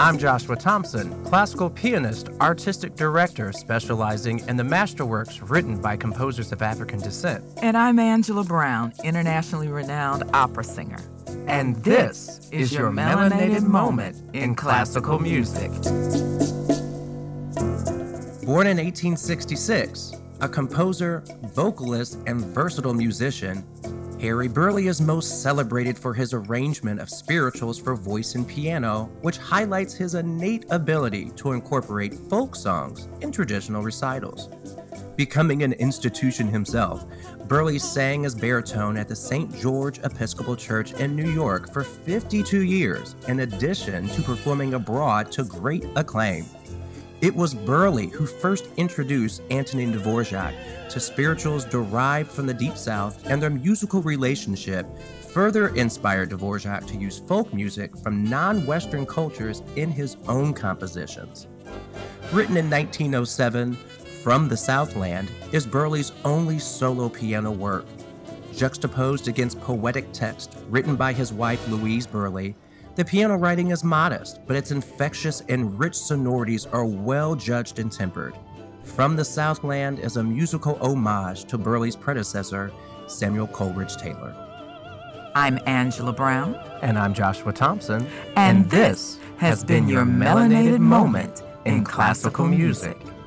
I'm Joshua Thompson, classical pianist, artistic director specializing in the masterworks written by composers of African descent. And I'm Angela Brown, internationally renowned opera singer. And this is your melanated moment in classical music. Born in 1866, a composer, vocalist, and versatile musician, Harry Burleigh is most celebrated for his arrangement of spirituals for voice and piano, which highlights his innate ability to incorporate folk songs in traditional recitals. Becoming an institution himself, Burleigh sang as baritone at the St. George Episcopal Church in New York for 52 years, in addition to performing abroad to great acclaim. It was Burleigh who first introduced Antonin Dvorak to spirituals derived from the Deep South, and their musical relationship further inspired Dvorak to use folk music from non-Western cultures in his own compositions. Written in 1907, From the Southland is Burleigh's only solo piano work. Juxtaposed against poetic text written by his wife Louise Burleigh, the piano writing is modest, but its infectious and rich sonorities are well judged and tempered. From the Southland is a musical homage to Burleigh's predecessor, Samuel Coleridge Taylor. I'm Angela Brown. And I'm Joshua Thompson. And this has been your melanated moment in classical music.